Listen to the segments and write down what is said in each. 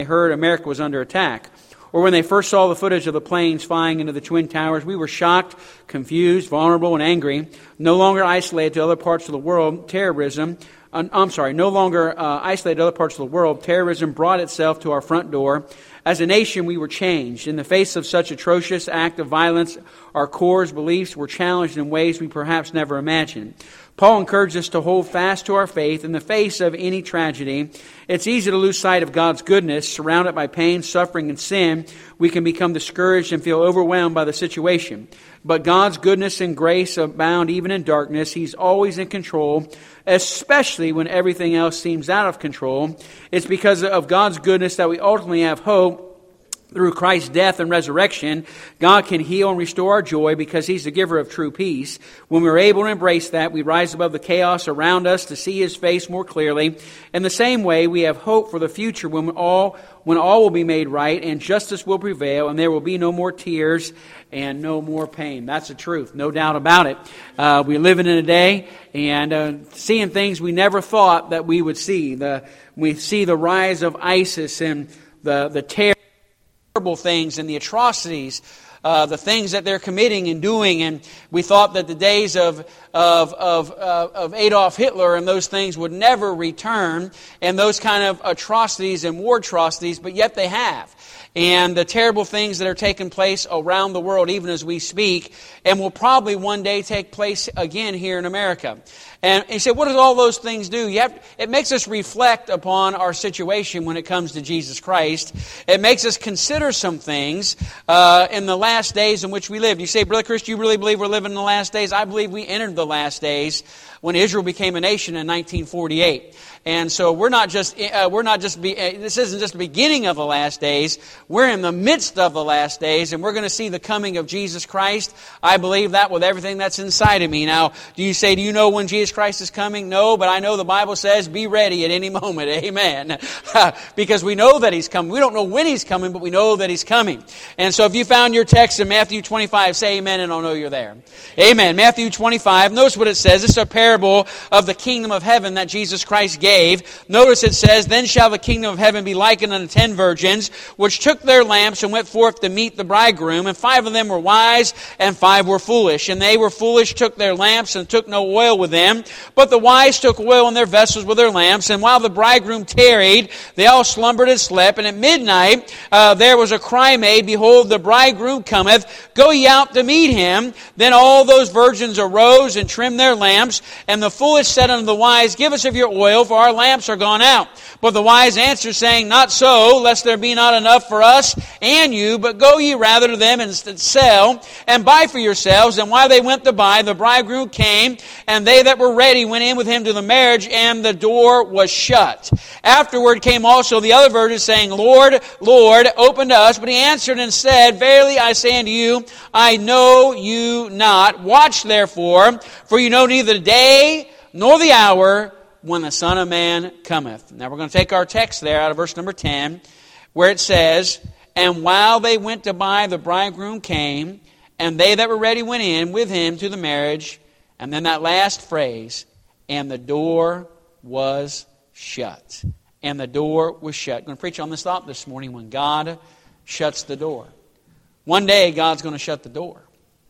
they heard America was under attack. Or when they first saw the footage of the planes flying into the Twin Towers, we were shocked, confused, vulnerable, and angry. No longer isolated to other parts of the world, terrorism brought itself to our front door. As a nation, we were changed. In the face of such atrocious act of violence, our core beliefs were challenged in ways we perhaps never imagined. Paul encouraged us to hold fast to our faith in the face of any tragedy. It's easy to lose sight of God's goodness. Surrounded by pain, suffering, and sin, we can become discouraged and feel overwhelmed by the situation. But God's goodness and grace abound even in darkness. He's always in control, especially when everything else seems out of control. It's because of God's goodness that we ultimately have hope. Through Christ's death and resurrection, God can heal and restore our joy because He's the giver of true peace. When we're able to embrace that, we rise above the chaos around us to see His face more clearly. In the same way, we have hope for the future when all will be made right and justice will prevail and there will be no more tears and no more pain. That's the truth, no doubt about it. We're living in a day and seeing things we never thought that we would see. We see the rise of ISIS and the terror. Horrible things and the atrocities, the things that they're committing and doing, and we thought that the days of Adolf Hitler and those things would never return, and those kind of atrocities and war atrocities, but yet they have. And the terrible things that are taking place around the world, even as we speak, and will probably one day take place again here in America. And he said, what does all those things do? It makes us reflect upon our situation when it comes to Jesus Christ. It makes us consider some things in the last days in which we live. You say, Brother Chris, do you really believe we're living in the last days? I believe we entered the last days when Israel became a nation in 1948. And so this isn't just the beginning of the last days. We're in the midst of the last days, and we're going to see the coming of Jesus Christ. I believe that with everything that's inside of me. Now, do you know when Jesus Christ is coming? No, but I know the Bible says, be ready at any moment. Amen. Because we know that He's coming. We don't know when He's coming, but we know that He's coming. And so if you found your text in Matthew 25, say amen, and I'll know you're there. Amen. Matthew 25, notice what it says. It's a parable of the kingdom of heaven that Jesus Christ gave. Notice it says, then shall the kingdom of heaven be likened unto 10 virgins, which took their lamps and went forth to meet the bridegroom. And 5 of them were wise, and 5 were foolish. And they were foolish, took their lamps, and took no oil with them. But the wise took oil in their vessels with their lamps. And while the bridegroom tarried, they all slumbered and slept. And at midnight there was a cry made, behold, the bridegroom cometh, go ye out to meet him. Then all those virgins arose and trimmed their lamps. And the foolish said unto the wise, give us of your oil, for our lamps are gone out. But the wise answered, saying, not so, lest there be not enough for us and you, but go ye rather to them and sell, and buy for yourselves. And while they went to buy, the bridegroom came, and they that were ready went in with him to the marriage, and the door was shut. Afterward came also the other virgins, saying, Lord, Lord, open to us. But he answered and said, verily I say unto you, I know you not. Watch therefore, for you know neither the day nor the hour when the Son of Man cometh. Now we're going to take our text there out of verse number 10, where it says, and while they went to buy, the bridegroom came, and they that were ready went in with him to the marriage. And then that last phrase, and the door was shut. And the door was shut. I'm going to preach on this thought this morning, when God shuts the door. One day God's going to shut the door.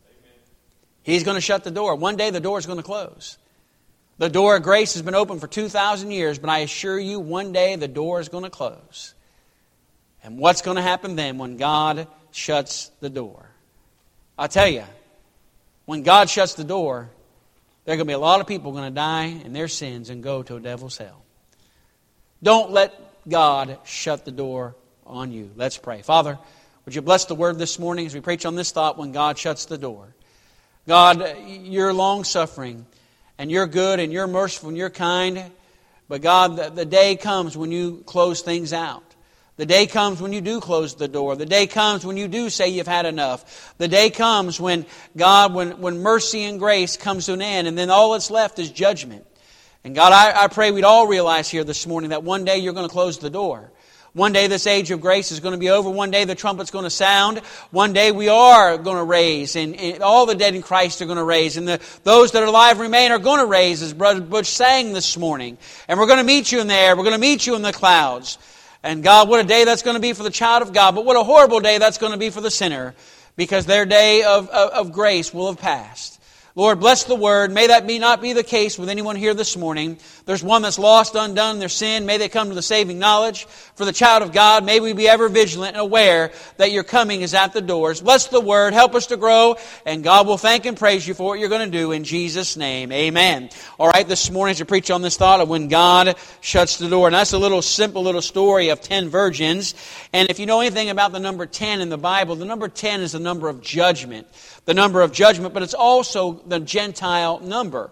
He's going to shut the door. One day the door is going to close. The door of grace has been open for 2,000 years, but I assure you, one day the door is going to close. And what's going to happen then when God shuts the door? I'll tell you, when God shuts the door, there are going to be a lot of people going to die in their sins and go to a devil's hell. Don't let God shut the door on you. Let's pray. Father, would you bless the word this morning as we preach on this thought, when God shuts the door. God, you're long-suffering, and you're good, and you're merciful, and you're kind. But God, the day comes when you close things out. The day comes when you do close the door. The day comes when you do say you've had enough. The day comes when God, when mercy and grace comes to an end, and then all that's left is judgment. And God, I pray we'd all realize here this morning that one day you're going to close the door. One day this age of grace is going to be over. One day the trumpet's going to sound. One day we are going to raise, and all the dead in Christ are going to raise. And those that are alive and remain are going to raise, as Brother Butch sang this morning. And we're going to meet you in there. We're going to meet you in the clouds. And God, what a day that's going to be for the child of God, but what a horrible day that's going to be for the sinner, because their day of grace will have passed. Lord, bless the Word. May that not be the case with anyone here this morning. There's one that's lost, undone in their sin. May they come to the saving knowledge. For the child of God, may we be ever vigilant and aware that your coming is at the doors. Bless the Word. Help us to grow. And God will thank and praise you for what you're going to do in Jesus' name. Amen. All right, this morning to preach on this thought of when God shuts the door. And that's a simple little story of 10 virgins. And if you know anything about the number 10 in the Bible, the number 10 is the number of judgment. The number of judgment, but it's also the Gentile number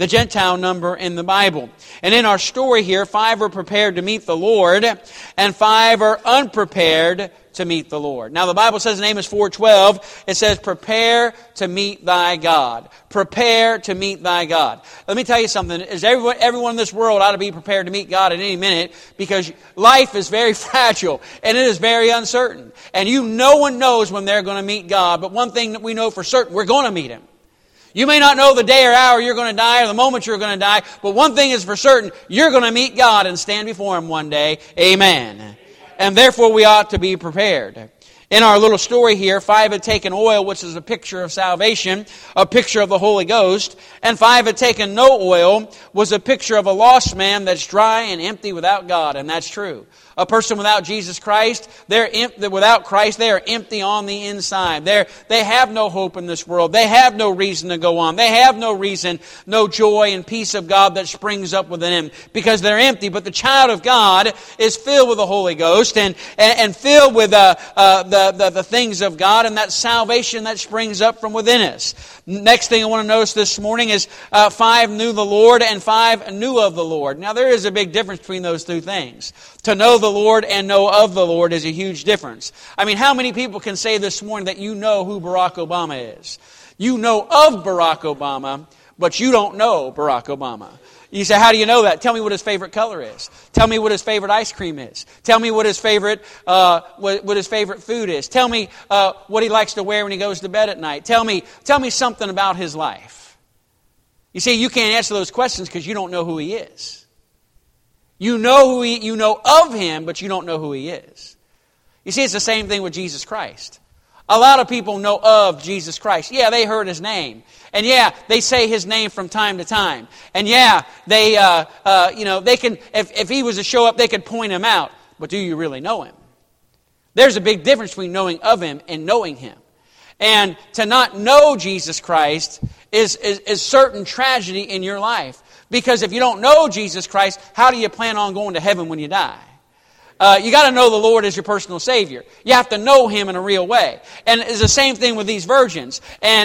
in the Bible. And in our story here, 5 are prepared to meet the Lord, and 5 are unprepared to meet the Lord. Now the Bible says in Amos 4:12, it says, prepare to meet thy God. Prepare to meet thy God. Let me tell you something. Everyone in this world ought to be prepared to meet God at any minute, because life is very fragile and it is very uncertain. And no one knows when they're going to meet God. But one thing that we know for certain, we're going to meet Him. You may not know the day or hour you're going to die or the moment you're going to die, but one thing is for certain, you're going to meet God and stand before Him one day. Amen. And therefore we ought to be prepared. In our little story here, 5 had taken oil, which is a picture of salvation, a picture of the Holy Ghost, and 5 had taken no oil, was a picture of a lost man that's dry and empty without God, and that's true. A person without Jesus Christ, without Christ, they are empty on the inside. They have no hope in this world. They have no reason to go on. They have no reason, no joy and peace of God that springs up within them, because they're empty. But the child of God is filled with the Holy Ghost and filled with the things of God and that salvation that springs up from within us. Next thing I want to notice this morning is 5 knew the Lord and 5 knew of the Lord. Now there is a big difference between those two things. To know the Lord and know of the Lord is a huge difference. I mean, how many people can say this morning that you know who Barack Obama is? You know of Barack Obama, but you don't know Barack Obama. You say, how do you know that? Tell me what his favorite color is. Tell me what his favorite ice cream is. Tell me what his favorite what his favorite food is. Tell me what he likes to wear when he goes to bed at night. Tell me something about his life. You see, you can't answer those questions because you don't know who he is. You know of Him, but you don't know who He is. You see, it's the same thing with Jesus Christ. A lot of people know of Jesus Christ. Yeah, they heard His name. And yeah, they say His name from time to time. And yeah, they can, if He was to show up, they could point Him out. But do you really know Him? There's a big difference between knowing of Him and knowing Him. And to not know Jesus Christ is certain tragedy in your life. Because if you don't know Jesus Christ, how do you plan on going to heaven when you die? You got to know the Lord as your personal Savior. You have to know Him in a real way. And it's the same thing with these virgins. And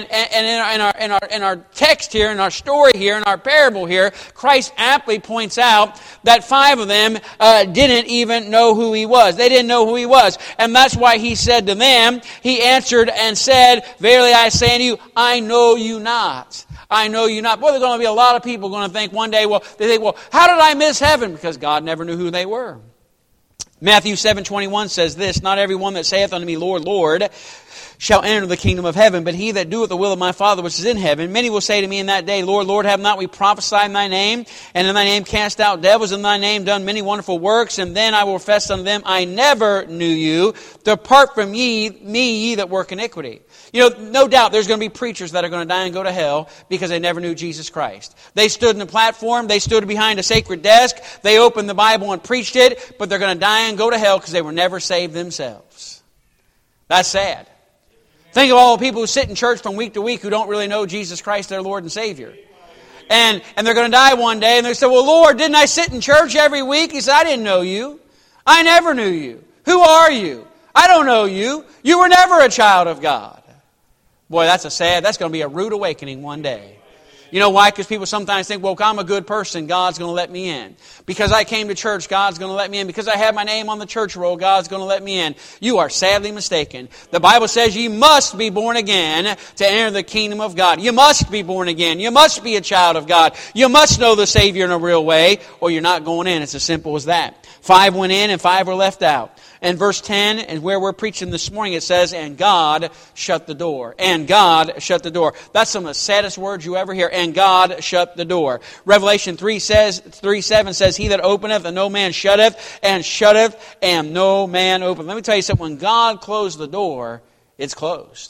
in our text here, in our story here, in our parable here, Christ aptly points out that 5 of them didn't even know who He was. They didn't know who He was. And that's why He said to them, He answered and said, verily I say unto you, I know you not. I know you not. Boy, there's going to be a lot of people going to think one day, well, how did I miss heaven? Because God never knew who they were. Matthew 7:21 says this, not every one that saith unto me, Lord, Lord, shall enter the kingdom of heaven, but he that doeth the will of my Father which is in heaven. Many will say to me in that day, Lord, Lord, have not we prophesied in thy name, and in thy name cast out devils, in thy name done many wonderful works? And then I will profess unto them, I never knew you. Depart from me, ye that work iniquity. You know, no doubt there's going to be preachers that are going to die and go to hell because they never knew Jesus Christ. They stood in the platform, they stood behind a sacred desk, they opened the Bible and preached it, but they're going to die and go to hell because they were never saved themselves. That's sad. Think of all the people who sit in church from week to week who don't really know Jesus Christ, their Lord and Savior. And they're going to die one day and they say, well, Lord, didn't I sit in church every week? He said, I didn't know you. I never knew you. Who are you? I don't know you. You were never a child of God. Boy, that's going to be a rude awakening one day. You know why? Because people sometimes think, well, if I'm a good person, God's going to let me in. Because I came to church, God's going to let me in. Because I have my name on the church roll, God's going to let me in. You are sadly mistaken. The Bible says you must be born again to enter the kingdom of God. You must be born again. You must be a child of God. You must know the Savior in a real way, or you're not going in. It's as simple as that. 5 went in and 5 were left out. And verse 10, and where we're preaching this morning, it says, and God shut the door. And God shut the door. That's some of the saddest words you ever hear. and God shut the door. Revelation 3:7 says, He that openeth and no man shutteth, and no man openeth. Let me tell you something. When God closed the door, it's closed.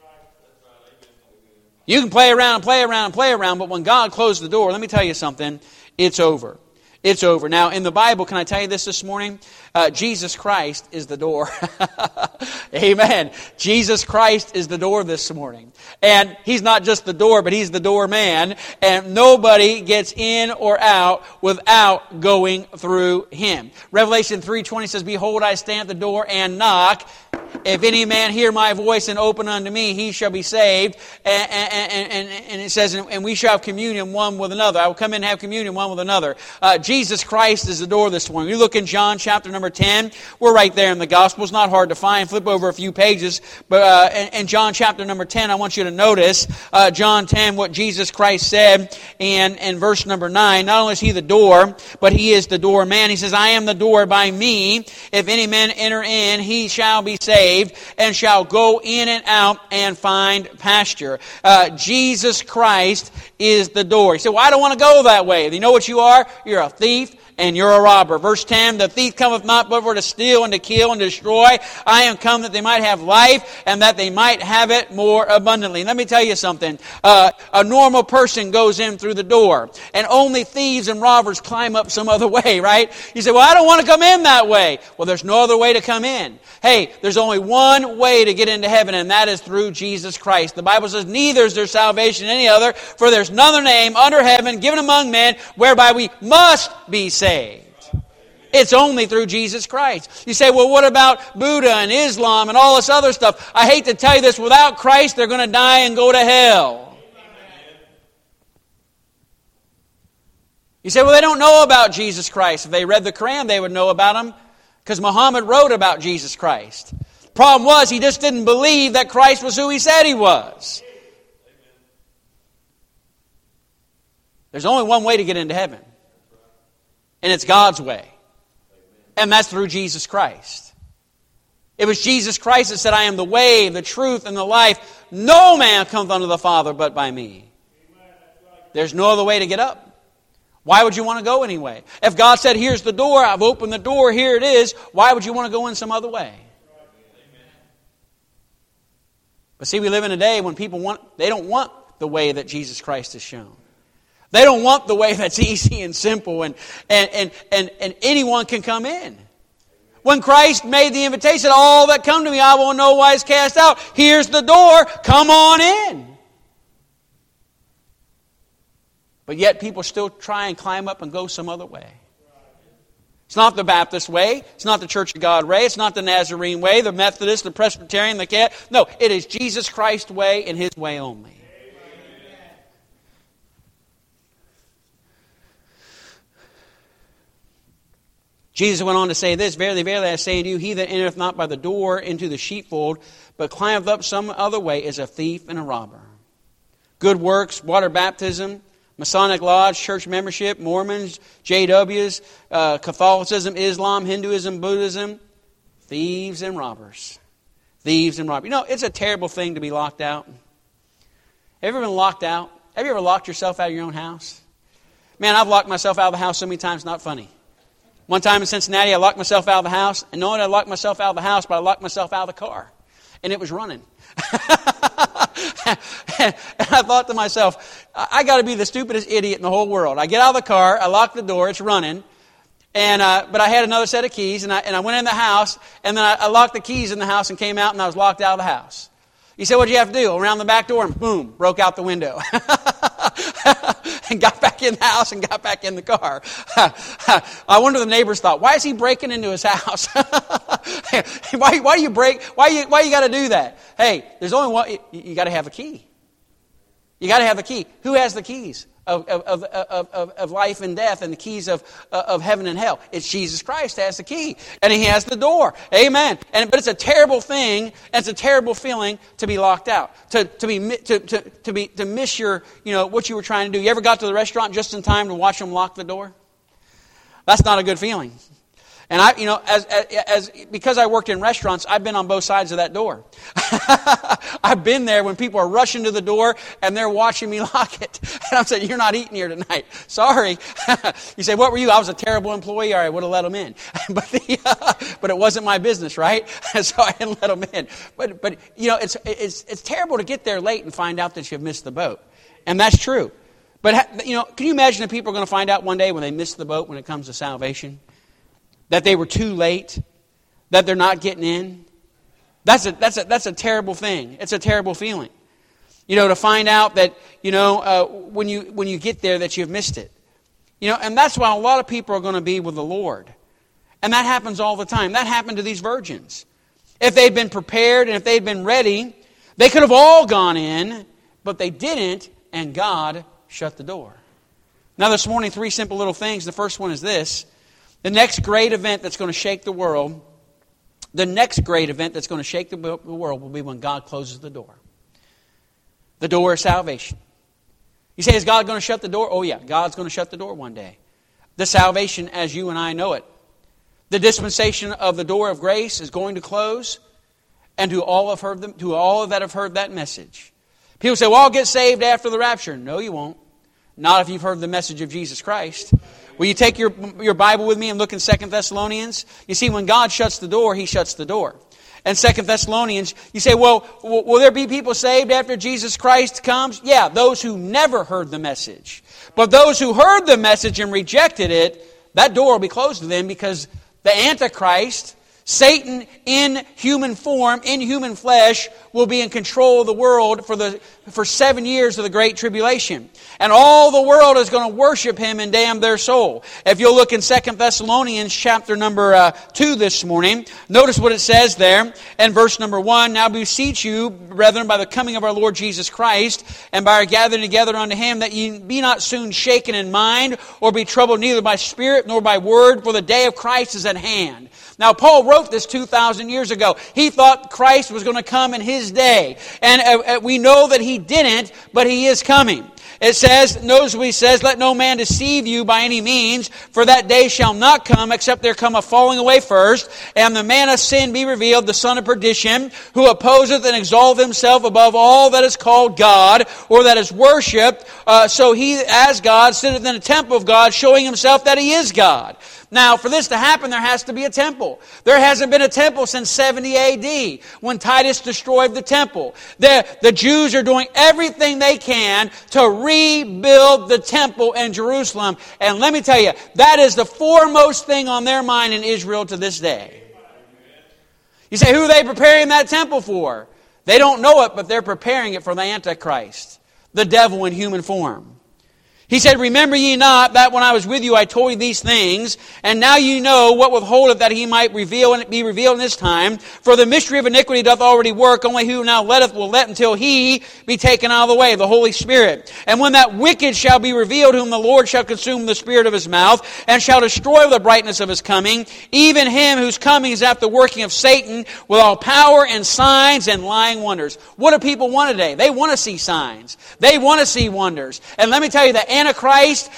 You can play around, but when God closed the door, let me tell you something, it's over. It's over. Now, in the Bible, can I tell you this morning? Jesus Christ is the door. Amen. Jesus Christ is the door this morning. And He's not just the door, but He's the doorman. And nobody gets in or out without going through Him. Revelation 3:20 says, Behold, I stand at the door and knock. If any man hear my voice and open unto me, he shall be saved. And it says, and we shall have communion one with another. I will come in and have communion one with another. Jesus Christ is the door this morning. You look in John chapter number 10. We're right there in the Gospel. It's not hard to find. Flip over a few pages. But in John chapter number 10, I want you to notice John 10, what Jesus Christ said in verse number 9. Not only is He the door, but He is the doorman. He says, I am the door. By me, if any man enter in, he shall be saved, and shall go in and out and find pasture. Jesus Christ is the door. You say, well, I don't want to go that way. You know what you are? You're a thief and you're a robber. Verse 10, the thief cometh not but for to steal and to kill and destroy. I am come that they might have life and that they might have it more abundantly. Let me tell you something. A normal person goes in through the door, and only thieves and robbers climb up some other way, right? You say, well, I don't want to come in that way. Well, there's no other way to come in. Hey, there's only one way to get into heaven, and that is through Jesus Christ. The Bible says, neither is there salvation in any other, for there's none other name under heaven given among men whereby we must be saved. It's only through Jesus Christ. You say, well, what about Buddha and Islam and all this other stuff? I hate to tell you this, without Christ, they're going to die and go to hell. You say, well, they don't know about Jesus Christ. If they read the Quran, they would know about Him, because Muhammad wrote about Jesus Christ. The problem was, he just didn't believe that Christ was who He said He was. There's only one way to get into heaven. And it's God's way. And that's through Jesus Christ. It was Jesus Christ that said, I am the way, the truth, and the life. No man cometh unto the Father but by me. There's no other way to get up. Why would you want to go anyway? If God said, here's the door, I've opened the door, here it is, why would you want to go in some other way? But see, we live in a day when people they don't want the way that Jesus Christ has shown. They don't want the way that's easy and simple and anyone can come in. When Christ made the invitation, all that come to me I will in no wise cast out. Here's the door, come on in. But yet people still try and climb up and go some other way. It's not the Baptist way. It's not the Church of God way. It's not the Nazarene way, the Methodist, the Presbyterian, the Catholic. No, it is Jesus Christ's way and His way only. Jesus went on to say this, Verily, verily, I say unto you, he that entereth not by the door into the sheepfold, but climbeth up some other way, is a thief and a robber. Good works, water baptism, Masonic Lodge, church membership, Mormons, JWs, Catholicism, Islam, Hinduism, Buddhism, thieves and robbers. Thieves and robbers. You know, it's a terrible thing to be locked out. Have you ever been locked out? Have you ever locked yourself out of your own house? Man, I've locked myself out of the house so many times, not funny. One time in Cincinnati, I locked myself out of the house. And not only did I lock myself out of the house, but I locked myself out of the car. And it was running. And I thought to myself, I got to be the stupidest idiot in the whole world. I get out of the car, I lock the door, it's running. And but I had another set of keys, and I went in the house, and then I locked the keys in the house and came out, and I was locked out of the house. You say, what did you have to do? Around the back door, and boom, broke out the window. And got back in the house and got back in the car. I wonder the neighbors thought, why is he breaking into his house? Why do you break? Why you got to do that? Hey, there's only one. You got to have a key. You got to have a key. Who has the keys of life and death and the keys of heaven and hell? It's Jesus Christ has the key, and He has the door. Amen. But it's a terrible thing, and it's a terrible feeling to be locked out, to miss your what you were trying to do. You ever got to the restaurant just in time to watch them lock the door? That's not a good feeling. And because I worked in restaurants, I've been on both sides of that door. I've been there when people are rushing to the door and they're watching me lock it. And I'm saying, you're not eating here tonight. Sorry. You say, what were you? I was a terrible employee, or I would have let them in. But it wasn't my business, right? So I didn't let them in. But it's terrible to get there late and find out that you've missed the boat. And that's true. But can you imagine if people are going to find out one day when they miss the boat when it comes to salvation? That they were too late, that they're not getting in. That's a terrible thing. It's a terrible feeling. To find out that, when you get there that you've missed it. And that's why a lot of people are going to be with the Lord. And that happens all the time. That happened to these virgins. If they'd been prepared and if they'd been ready, they could have all gone in, but they didn't, and God shut the door. Now this morning, 3 simple little things. The first one is this. The next great event that's going to shake the world, will be when God closes the door. The door of salvation. You say, is God going to shut the door? Oh yeah, God's going to shut the door one day. The salvation as you and I know it. The dispensation of the door of grace is going to close, and to all that have heard that message. People say, well, I'll get saved after the rapture. No, you won't. Not if you've heard the message of Jesus Christ. Will you take your Bible with me and look in 2 Thessalonians? You see, when God shuts the door, He shuts the door. And 2 Thessalonians, you say, well, will there be people saved after Jesus Christ comes? Yeah, those who never heard the message. But those who heard the message and rejected it, that door will be closed to them because the Antichrist, Satan in human form, in human flesh, will be in control of the world for 7 years of the Great Tribulation. And all the world is going to worship him and damn their soul. If you'll look in 2 Thessalonians chapter number 2 this morning, notice what it says there in verse number 1. Now beseech you, brethren, by the coming of our Lord Jesus Christ, and by our gathering together unto Him, that ye be not soon shaken in mind, or be troubled neither by spirit nor by word, for the day of Christ is at hand. Now, Paul wrote this 2,000 years ago. He thought Christ was going to come in his day. And we know that He didn't, but He is coming. It says, notice what he says, let no man deceive you by any means, for that day shall not come, except there come a falling away first, and the man of sin be revealed, the son of perdition, who opposeth and exalteth himself above all that is called God, or that is worshipped, so he, as God, sitteth in the temple of God, showing himself that He is God. Now, for this to happen, there has to be a temple. There hasn't been a temple since 70 A.D., when Titus destroyed the temple. The Jews are doing everything they can to rebuild the temple in Jerusalem. And let me tell you, that is the foremost thing on their mind in Israel to this day. You say, who are they preparing that temple for? They don't know it, but they're preparing it for the Antichrist, the devil in human form. He said, remember ye not that when I was with you I told you these things, and now you know what withholdeth that He might reveal and be revealed in this time. For the mystery of iniquity doth already work, only who now letteth will let until He be taken out of the way, the Holy Spirit. And when that wicked shall be revealed, whom the Lord shall consume the spirit of His mouth, and shall destroy the brightness of His coming, even him whose coming is after the working of Satan, with all power and signs and lying wonders. What do people want today? They want to see signs. They want to see wonders. And let me tell you, the Antichrist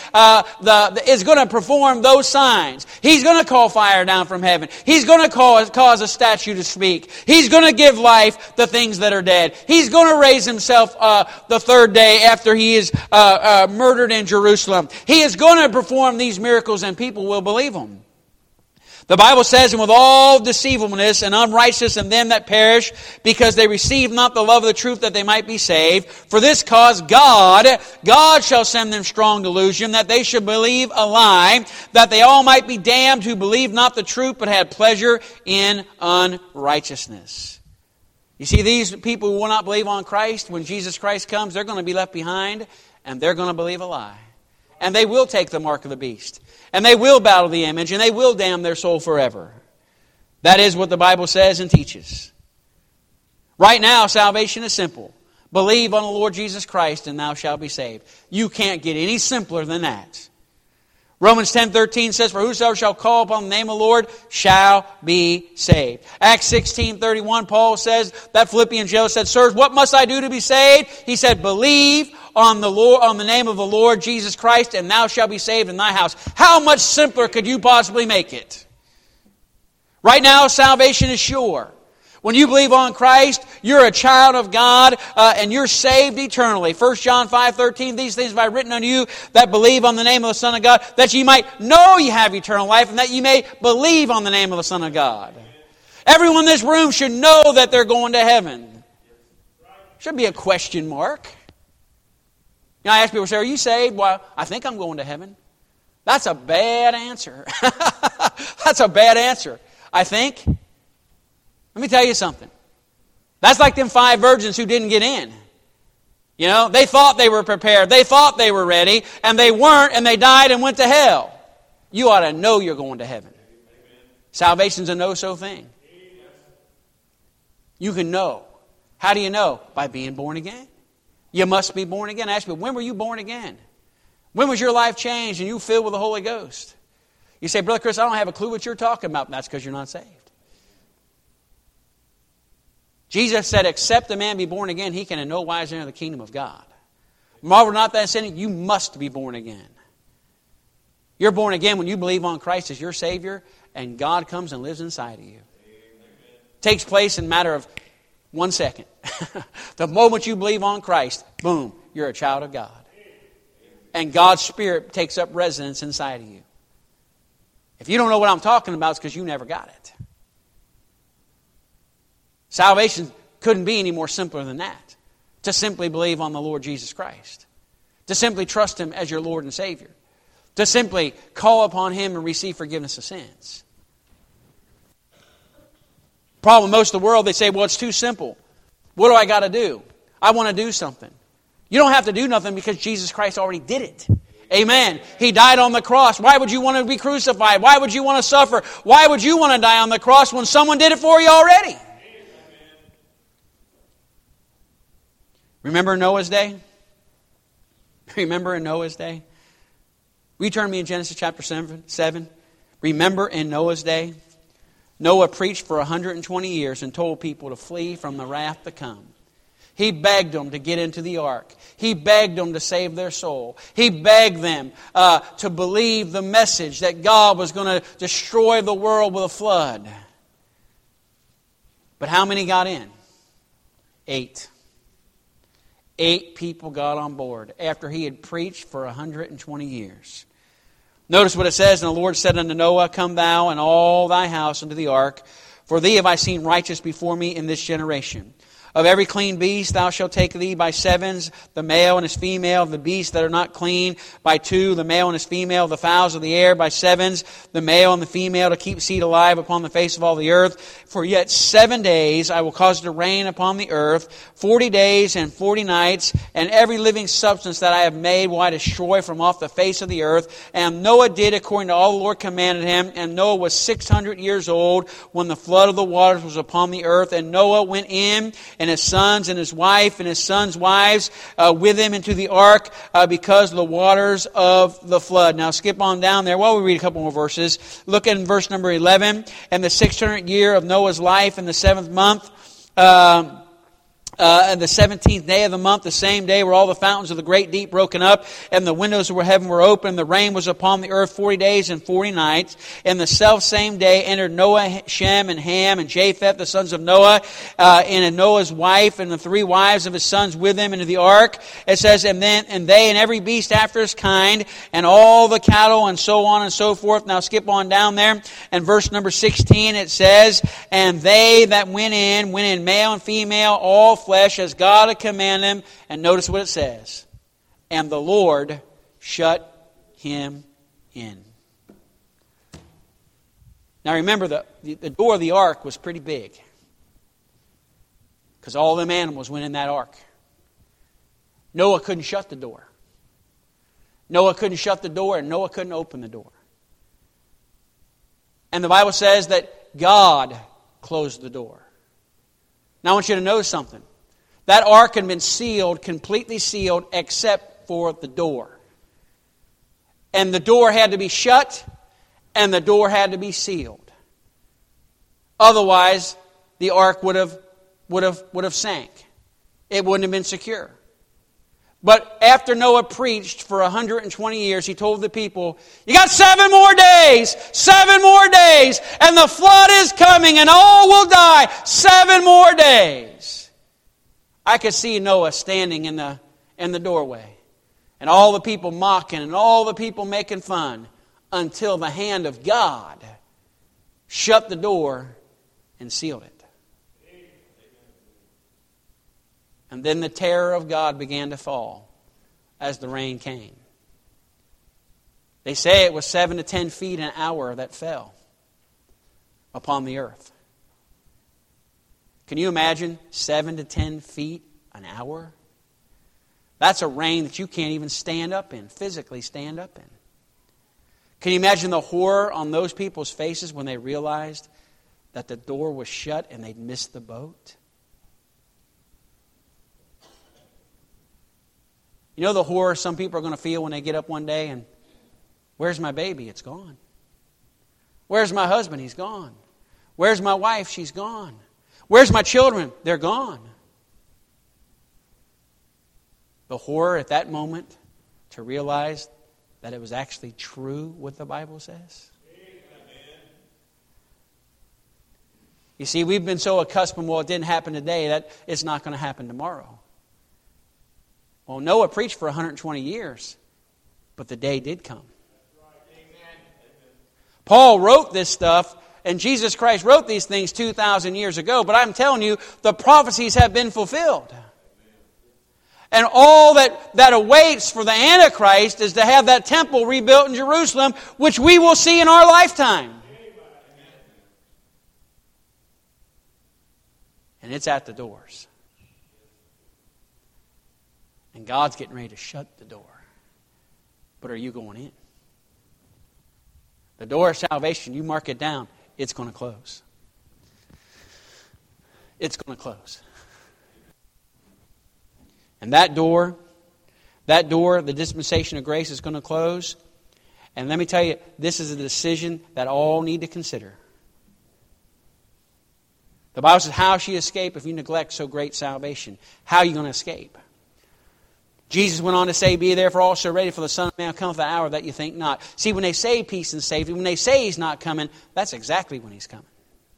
is going to perform those signs. He's going to call fire down from heaven. He's going to cause a statue to speak. He's going to give life to things that are dead. He's going to raise Himself the third day after He is murdered in Jerusalem. He is going to perform these miracles, and people will believe Him. The Bible says, and with all deceivableness and unrighteousness in them that perish, because they receive not the love of the truth that they might be saved. For this cause God shall send them strong delusion, that they should believe a lie, that they all might be damned who believe not the truth, but had pleasure in unrighteousness. You see, these people who will not believe on Christ, when Jesus Christ comes, they're going to be left behind, and they're going to believe a lie. And they will take the mark of the beast. And they will bow to the image, and they will damn their soul forever. That is what the Bible says and teaches. Right now, salvation is simple. Believe on the Lord Jesus Christ, and thou shalt be saved. You can't get any simpler than that. Romans 10:13 says, for whosoever shall call upon the name of the Lord shall be saved. Acts 16:31, Paul says, that Philippian jailer said, sirs, what must I do to be saved? He said, believe on the name of the Lord Jesus Christ, and thou shalt be saved in thy house. How much simpler could you possibly make it? Right now, salvation is sure. When you believe on Christ, you're a child of God, and you're saved eternally. 1 John 5:13, these things have I written unto you that believe on the name of the Son of God, that ye might know ye have eternal life, and that ye may believe on the name of the Son of God. Everyone in this room should know that they're going to heaven. Should be a question mark. You know, I ask people, say, are you saved? Well, I think I'm going to heaven. That's a bad answer. That's a bad answer. I think. Let me tell you something. That's like them 5 virgins who didn't get in. You know, they thought they were prepared. They thought they were ready, and they weren't, and they died and went to hell. You ought to know you're going to heaven. Salvation's a no-so thing. You can know. How do you know? By being born again. You must be born again. Ask me, when were you born again? When was your life changed and you filled with the Holy Ghost? You say, Brother Chris, I don't have a clue what you're talking about. That's because you're not saved. Jesus said, except a man be born again, he can in no wise enter the kingdom of God. Marvel not that sinning, you must be born again. You're born again when you believe on Christ as your Savior, and God comes and lives inside of you. It takes place in a matter of 1 second. The moment you believe on Christ, boom, you're a child of God. And God's Spirit takes up residence inside of you. If you don't know what I'm talking about, it's because you never got it. Salvation couldn't be any more simpler than that. To simply believe on the Lord Jesus Christ. To simply trust Him as your Lord and Savior. To simply call upon Him and receive forgiveness of sins. Problem most of the world, they say, well, it's too simple. What do I got to do? I want to do something. You don't have to do nothing because Jesus Christ already did it. Amen. He died on the cross. Why would you want to be crucified? Why would you want to suffer? Why would you want to die on the cross when someone did it for you already? Remember Noah's day? Remember in Noah's day? Will you turn to me in Genesis chapter 7? Remember in Noah's day? Noah preached for 120 years and told people to flee from the wrath to come. He begged them to get into the ark. He begged them to save their soul. He begged them to believe the message that God was going to destroy the world with a flood. But how many got in? 8. 8 people got on board after he had preached for 120 years. Notice what it says, and the Lord said unto Noah, come thou and all thy house into the ark, for thee have I seen righteous before me in this generation. Of every clean beast thou shalt take thee by 7s, the male and his female, of the beasts that are not clean by 2, the male and his female, of the fowls of the air by 7s, the male and the female, to keep seed alive upon the face of all the earth. For yet 7 days I will cause it to rain upon the earth, 40 days and 40 nights, and every living substance that I have made will I destroy from off the face of the earth. And Noah did according to all the Lord commanded him, and Noah was 600 years old when the flood of the waters was upon the earth. And Noah went in, and his sons and his wife and his sons' wives with him into the ark because of the waters of the flood. Now skip on down there. Well, we read a couple more verses. Look in verse number 11. And the 600th year of Noah's life in the 7th month, and the 17th day of the month, the same day were all the fountains of the great deep broken up, and the windows of heaven were open. The rain was upon the earth 40 days and 40 nights. And the selfsame day entered Noah, Shem, and Ham, and Japheth, the sons of Noah, and Noah's wife, and the 3 wives of his sons with him into the ark. It says, and they and every beast after his kind, and all the cattle, and so on and so forth. Now skip on down there. And verse number 16, it says, and they that went in male and female, all flesh, as God had commanded him. And notice what it says. And the Lord shut him in. Now remember, the door of the ark was pretty big. Because all them animals went in that ark. Noah couldn't shut the door. Noah couldn't shut the door, and Noah couldn't open the door. And the Bible says that God closed the door. Now I want you to know something. That ark had been sealed, completely sealed, except for the door. And the door had to be shut, and the door had to be sealed. Otherwise, the ark would have sank. It wouldn't have been secure. But after Noah preached for 120 years, he told the people, you got 7 more days, 7 more days, and the flood is coming and all will die. 7 more days. I could see Noah standing in the doorway and all the people mocking and all the people making fun until the hand of God shut the door and sealed it. And then the terror of God began to fall as the rain came. They say it was 7 to 10 feet an hour that fell upon the earth. Can you imagine 7 to 10 feet an hour? That's a rain that you can't even stand up in, physically stand up in. Can you imagine the horror on those people's faces when they realized that the door was shut and they'd missed the boat? You know the horror some people are going to feel when they get up one day and, where's my baby? It's gone. Where's my husband? He's gone. Where's my wife? She's gone. Where's my children? They're gone. The horror at that moment to realize that it was actually true what the Bible says. You see, we've been so accustomed, well, it didn't happen today, that it's not going to happen tomorrow. Well, Noah preached for 120 years, but the day did come. Paul wrote this stuff, and Jesus Christ wrote these things 2,000 years ago, but I'm telling you, the prophecies have been fulfilled. And all that awaits for the Antichrist is to have that temple rebuilt in Jerusalem, which we will see in our lifetime. And it's at the doors. And God's getting ready to shut the door. But are you going in? The door of salvation, you mark it down, it's going to close. It's going to close. And that door, the dispensation of grace, is going to close. And let me tell you, this is a decision that all need to consider. The Bible says, how shall you escape if you neglect so great salvation? How are you going to escape? Jesus went on to say, be therefore also ready, for the Son of Man cometh the hour that you think not. See, when they say peace and safety, when they say He's not coming, that's exactly when He's coming.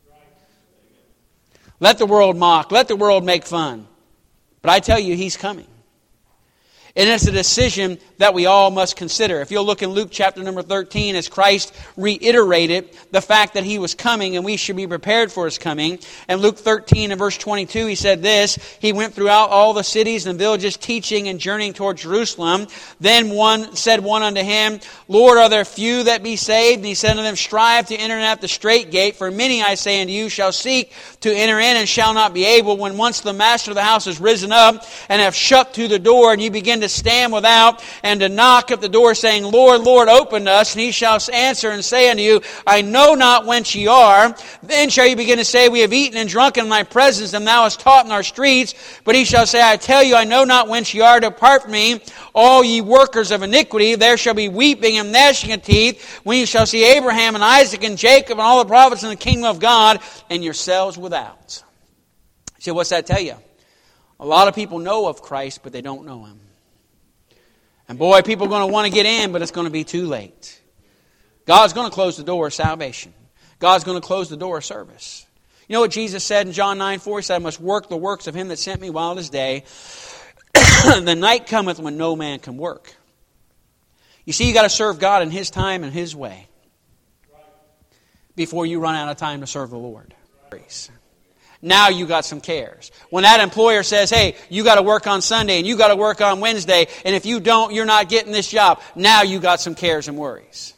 Let the world mock. Let the world make fun. But I tell you, He's coming. And it's a decision that we all must consider. If you'll look in Luke chapter number 13, as Christ reiterated the fact that He was coming and we should be prepared for His coming. And Luke 13 and verse 22, He said this, He went throughout all the cities and villages teaching and journeying toward Jerusalem. Then one said unto Him, Lord, are there few that be saved? And He said unto them, strive to enter in at the strait gate, for many, I say unto you, shall seek to enter in and shall not be able. When once the master of the house is risen up and have shut to the door, and you begin to stand without and to knock at the door, saying, Lord, Lord, open to us. And He shall answer and say unto you, I know not whence ye are. Then shall you begin to say, we have eaten and drunken in thy presence, and thou hast taught in our streets. But He shall say, I tell you, I know not whence ye are. Depart from me, all ye workers of iniquity. There shall be weeping and gnashing of teeth, when you shall see Abraham and Isaac and Jacob and all the prophets in the kingdom of God, and yourselves without. You say, what's that tell you? A lot of people know of Christ, but they don't know Him. And boy, people are going to want to get in, but it's going to be too late. God's going to close the door of salvation. God's going to close the door of service. You know what Jesus said in John 9:4? He said, I must work the works of Him that sent me while it is day. The night cometh when no man can work. You see, you got to serve God in His time and His way before you run out of time to serve the Lord. Now you got some cares. When that employer says, hey, you got to work on Sunday and you got to work on Wednesday, and if you don't, you're not getting this job. Now you got some cares and worries.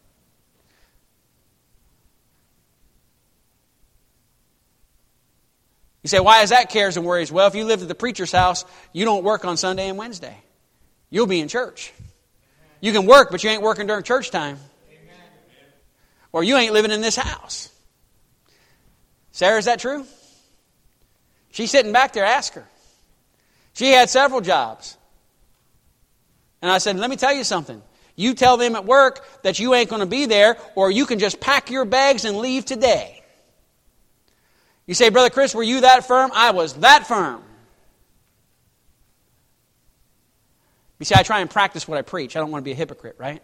You say, why is that cares and worries? Well, if you live at the preacher's house, you don't work on Sunday and Wednesday. You'll be in church. You can work, but you ain't working during church time. Or you ain't living in this house. Sarah, is that true? She's sitting back there, ask her. She had several jobs. And I said, let me tell you something. You tell them at work that you ain't going to be there, or you can just pack your bags and leave today. You say, Brother Chris, were you that firm? I was that firm. You see, I try and practice what I preach. I don't want to be a hypocrite, right?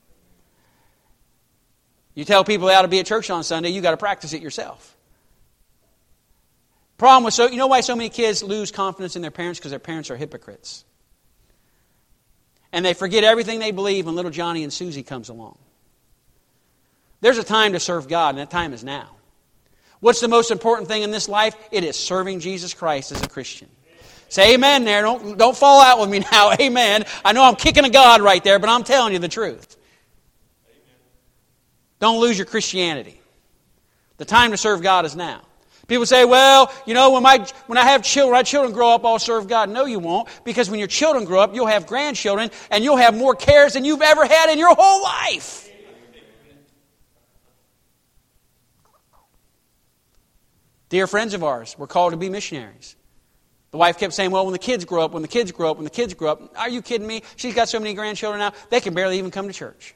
You tell people they ought to be at church on Sunday, you got to practice it yourself. Problem with you know why so many kids lose confidence in their parents? Because their parents are hypocrites. And they forget everything they believe when little Johnny and Susie comes along. There's a time to serve God, and that time is now. What's the most important thing in this life? It is serving Jesus Christ as a Christian. Say amen there. Don't fall out with me now. Amen. I know I'm kicking a God right there, but I'm telling you the truth. Don't lose your Christianity. The time to serve God is now. People say, well, you know, when I have children, my children grow up, I'll serve God. No, you won't. Because when your children grow up, you'll have grandchildren, and you'll have more cares than you've ever had in your whole life. Dear friends of ours, we're called to be missionaries. The wife kept saying, well, when the kids grow up, when the kids grow up, when the kids grow up. Are you kidding me? She's got so many grandchildren now, they can barely even come to church.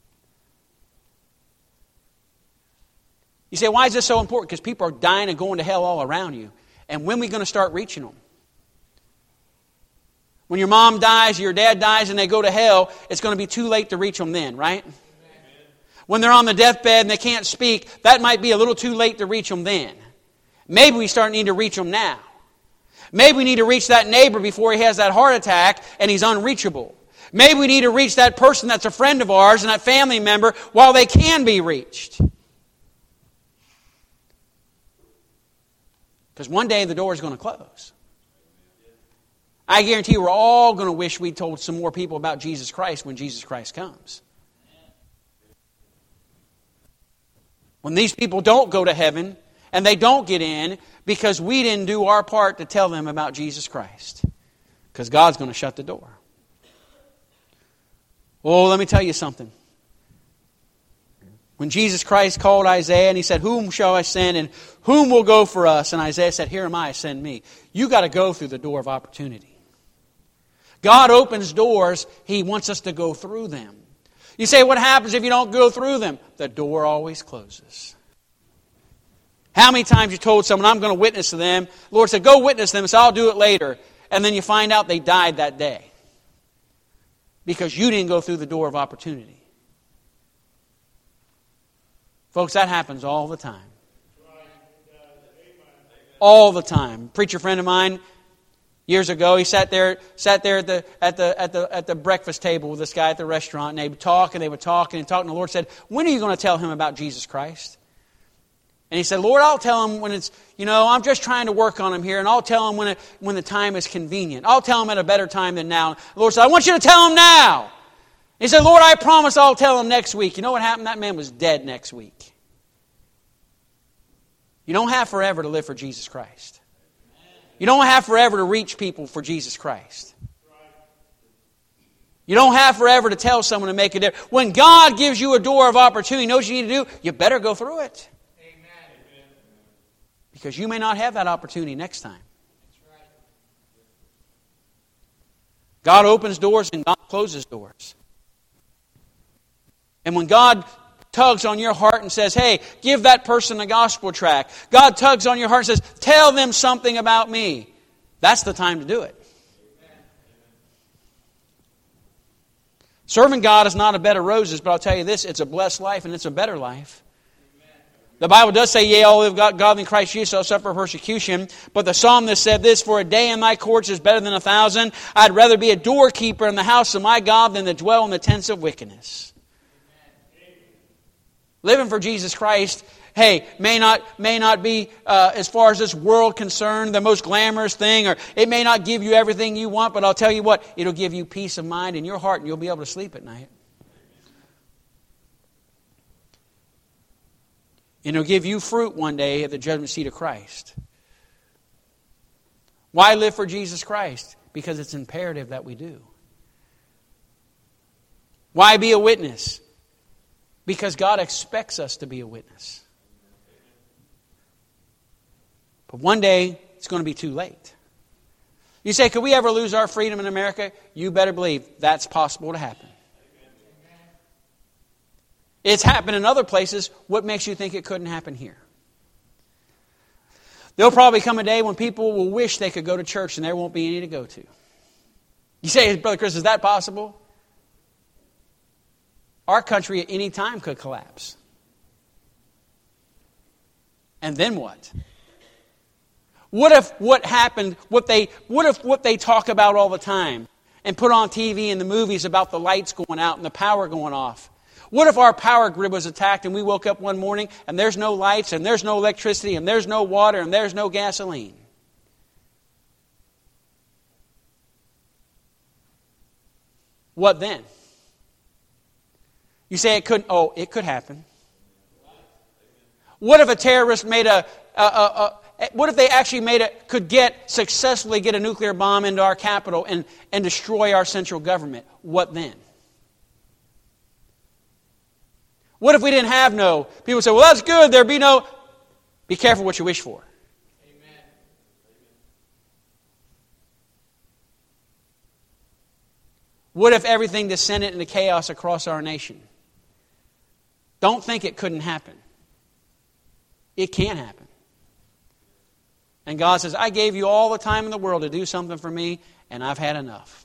You say, why is this so important? Because people are dying and going to hell all around you. And when are we going to start reaching them? When your mom dies, your dad dies, and they go to hell, it's going to be too late to reach them then, right? Amen. When they're on the deathbed and they can't speak, that might be a little too late to reach them then. Maybe we need to reach them now. Maybe we need to reach that neighbor before he has that heart attack and he's unreachable. Maybe we need to reach that person that's a friend of ours and that family member while they can be reached. Because one day the door is going to close. I guarantee you we're all going to wish we'd told some more people about Jesus Christ when Jesus Christ comes. When these people don't go to heaven and they don't get in because we didn't do our part to tell them about Jesus Christ. Because God's going to shut the door. Oh, let me tell you something. When Jesus Christ called Isaiah and he said, whom shall I send and whom will go for us? And Isaiah said, here am I, send me. You got to go through the door of opportunity. God opens doors, He wants us to go through them. You say, what happens if you don't go through them? The door always closes. How many times you told someone, I'm going to witness to them. The Lord said, go witness them. So I'll do it later. And then you find out they died that day. Because you didn't go through the door of opportunity. Folks, that happens all the time. All the time. A preacher friend of mine, years ago, he sat there at the breakfast table with this guy at the restaurant, and they would talk and talk. And the Lord said, when are you going to tell him about Jesus Christ? And he said, Lord, I'll tell him when it's, I'm just trying to work on him here, and I'll tell him when the time is convenient. I'll tell him at a better time than now. The Lord said, I want you to tell him now. He said, Lord, I promise I'll tell him next week. You know what happened? That man was dead next week. You don't have forever to live for Jesus Christ. You don't have forever to reach people for Jesus Christ. You don't have forever to tell someone to make a difference. When God gives you a door of opportunity, you know what you need to do? You better go through it. Because you may not have that opportunity next time. God opens doors and God closes doors. And when God tugs on your heart and says, hey, give that person a gospel tract. God tugs on your heart and says, tell them something about me. That's the time to do it. Serving God is not a bed of roses, but I'll tell you this, it's a blessed life and it's a better life. The Bible does say, yea, all who have God in Christ Jesus shall suffer persecution. But the psalmist said this, for a day in thy courts is better than 1,000. I'd rather be a doorkeeper in the house of my God than to dwell in the tents of wickedness. Living for Jesus Christ, hey, may not be, as far as this world concerned, the most glamorous thing, or it may not give you everything you want, but I'll tell you what, it'll give you peace of mind in your heart and you'll be able to sleep at night. And it'll give you fruit one day at the judgment seat of Christ. Why live for Jesus Christ? Because it's imperative that we do. Why be a witness? Because God expects us to be a witness. But one day, it's going to be too late. You say, could we ever lose our freedom in America? You better believe that's possible to happen. It's happened in other places. What makes you think it couldn't happen here? There'll probably come a day when people will wish they could go to church and there won't be any to go to. You say, Brother Chris, is that possible? Our country at any time could collapse. And then what? What if what happened, what they talk about all the time and put on TV and the movies about the lights going out and the power going off? What if our power grid was attacked and we woke up one morning and there's no lights and there's no electricity and there's no water and there's no gasoline? What then? You say it couldn't. Oh, it could happen. What if a terrorist made what if they actually could successfully get a nuclear bomb into our capital and destroy our central government? What then? What if we didn't have no? People say, well, that's good. There'd be no. Be careful what you wish for. Amen. What if everything descended into chaos across our nation? Don't think it couldn't happen. It can happen. And God says, I gave you all the time in the world to do something for me, and I've had enough.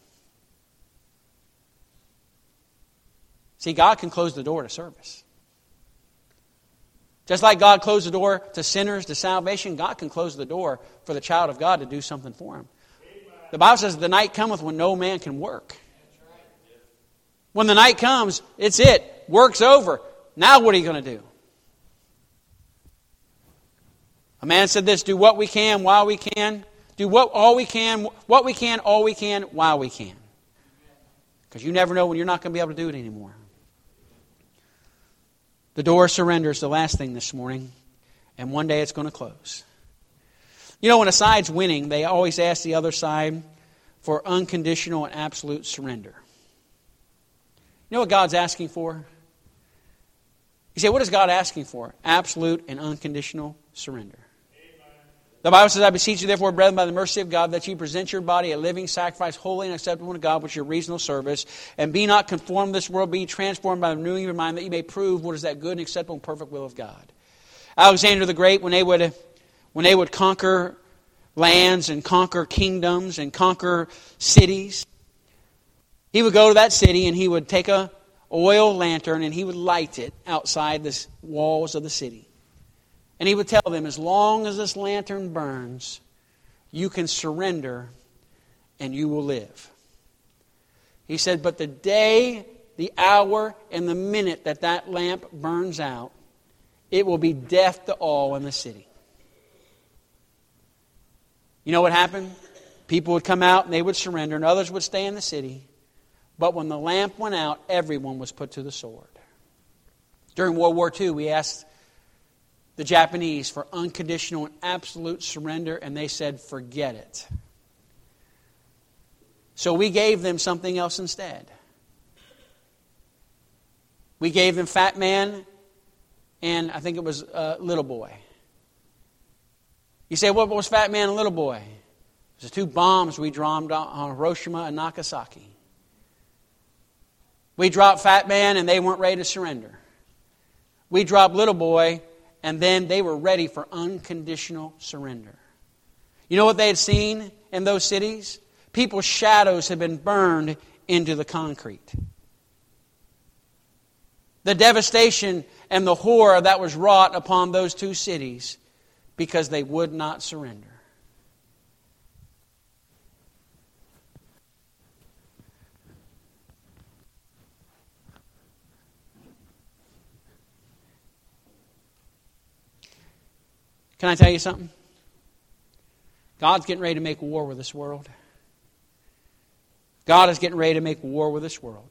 See, God can close the door to service. Just like God closed the door to sinners, to salvation, God can close the door for the child of God to do something for him. The Bible says the night cometh when no man can work. When the night comes, it's it. Work's over. Now what are you going to do? A man said this, do what we can while we can. Do all we can, while we can. Because you never know when you're not going to be able to do it anymore. The door of surrender is the last thing this morning. And one day it's going to close. You know, when a side's winning, they always ask the other side for unconditional and absolute surrender. You know what God's asking for? You say, what is God asking for? Absolute and unconditional surrender. The Bible says, I beseech you, therefore, brethren, by the mercy of God, that you present your body a living sacrifice, holy and acceptable to God, which is your reasonable service. And be not conformed to this world, be transformed by the renewing of your mind, that you may prove what is that good and acceptable and perfect will of God. Alexander the Great, when they would conquer lands and conquer kingdoms and conquer cities, he would go to that city and he would take a oil lantern and he would light it outside the walls of the city. And he would tell them, as long as this lantern burns, you can surrender and you will live. He said, but the day, the hour, and the minute that lamp burns out, it will be death to all in the city. You know what happened? People would come out and they would surrender, and others would stay in the city. But when the lamp went out, everyone was put to the sword. During World War II, we asked the Japanese for unconditional and absolute surrender, and they said, forget it. So we gave them something else instead. We gave them Fat Man, and I think it was Little Boy. You say, what was Fat Man and Little Boy? It was the two bombs we dropped on Hiroshima and Nagasaki. We dropped Fat Man, and they weren't ready to surrender. We dropped Little Boy, and then they were ready for unconditional surrender. You know what they had seen in those cities? People's shadows had been burned into the concrete. The devastation and the horror that was wrought upon those two cities because they would not surrender. Can I tell you something? God's getting ready to make war with this world. God is getting ready to make war with this world.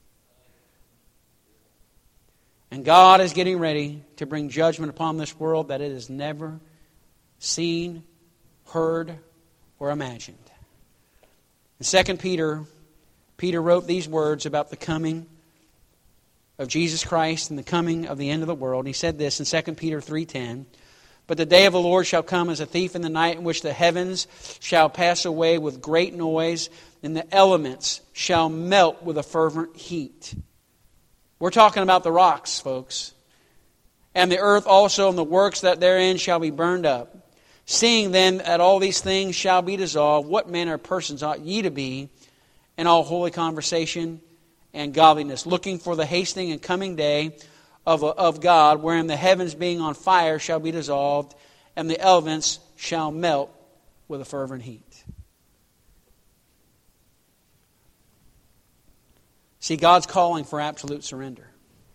And God is getting ready to bring judgment upon this world that it has never seen, heard, or imagined. In 2 Peter, Peter wrote these words about the coming of Jesus Christ and the coming of the end of the world. And he said this in 2 Peter 3:10. But the day of the Lord shall come as a thief in the night, in which the heavens shall pass away with great noise, and the elements shall melt with a fervent heat. We're talking about the rocks, folks. And the earth also and the works that therein shall be burned up. Seeing then that all these things shall be dissolved, what manner of persons ought ye to be and all holy conversation and godliness, looking for the hastening and coming day of God, wherein the heavens being on fire shall be dissolved, and the elements shall melt with a fervent heat. See, God's calling for absolute surrender.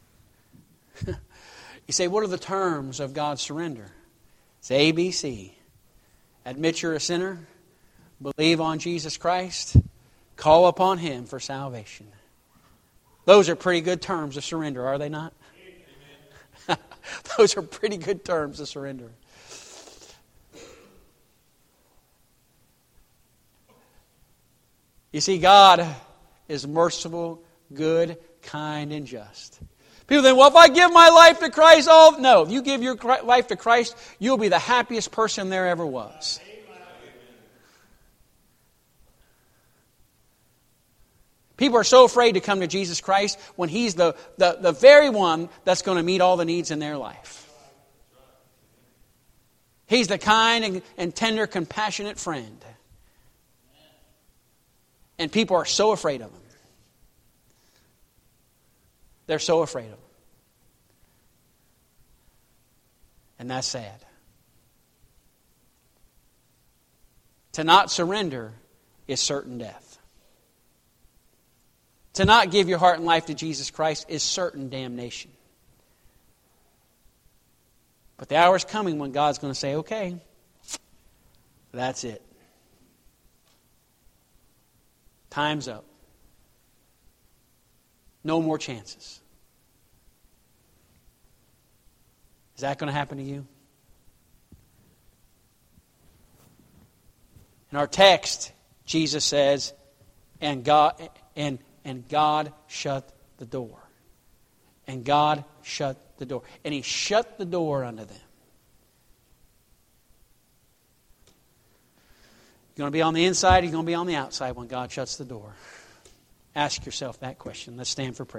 You say, what are the terms of God's surrender? It's ABC. Admit you're a sinner, believe on Jesus Christ, call upon Him for salvation. Those are pretty good terms of surrender, are they not? Those are pretty good terms of surrender. You see, God is merciful, good, kind, and just. People think, well, if I give my life to Christ, no. If you give your life to Christ, you'll be the happiest person there ever was. People are so afraid to come to Jesus Christ when He's the very one that's going to meet all the needs in their life. He's the kind and tender, compassionate friend. And people are so afraid of Him. They're so afraid of Him. And that's sad. To not surrender is certain death. To not give your heart and life to Jesus Christ is certain damnation. But the hour is coming when God's going to say, okay, that's it. Time's up. No more chances. Is that going to happen to you? In our text, Jesus says, and God shut the door. And God shut the door. And He shut the door unto them. You're going to be on the inside, you're going to be on the outside when God shuts the door. Ask yourself that question. Let's stand for prayer.